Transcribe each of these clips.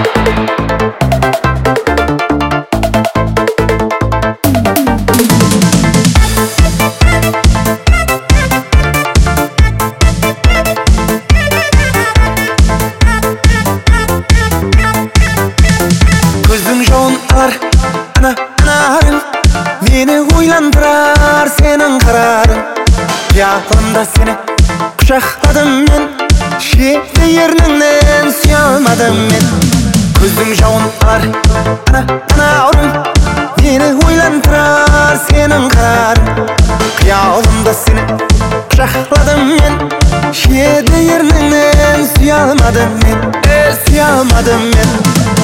Көздің жауын алар анарың, мені ойландырар сенің қарарың. Қиялымда сені құшақладым мен, шеткі ерніңнен сүйе алмадым мен. Көздің жауын алар анарың, мені ойландырар сенің қарарың. Қиялымда сені құшақладым мен, шеткі ерніңнен сүйе алмадым мен. Сүйе алмадым мен.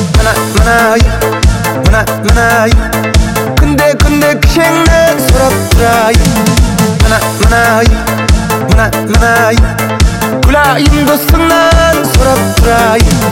Мынай, күнде кішеңді сұрап тұрайын. Мынай, күлайын досыңнан сұрап тұрайын.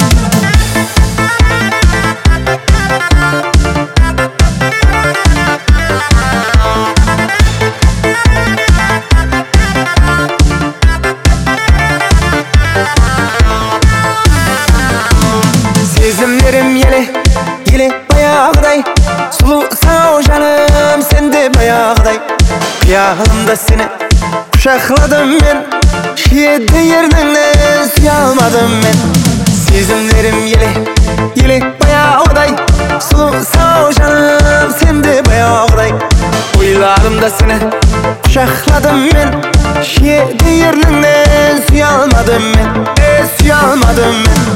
Сезімдерім еле баяғыдай, сұлу сау жаным сенде баяғыдай. Қиялымда сені құшақладым мен, шеткі ерніңнен сүйе алмадым мен. Сезімдерім еле баяғыдай, сұлу сау жаным сенде баяғыдай. Ойларымда сені құшақладым мен, шеткі ерніңнен сүйе алмадым мен. Сүйе алмадым мен.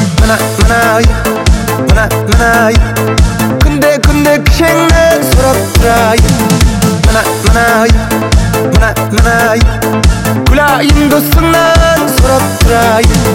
Мынай, күнде кішеңді сұрап тұрайын. Мынай, күлайын досыңнан сұрап тұрайын.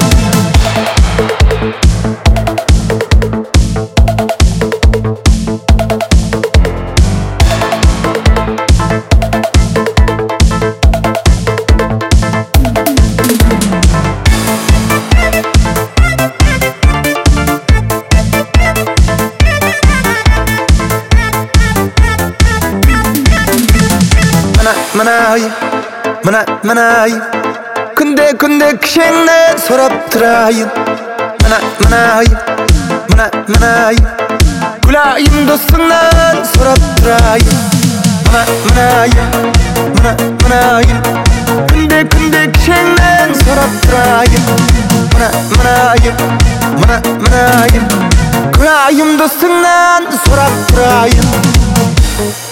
Мынай, күнде кішеңді сұрап тұрайын. Мынай, күлайын досыңнан сұрап тұрайын. Мынай, күнде кішеңнен сұрап тұрайын. Мынай, күлайын досыңнан сұрап тұрайын.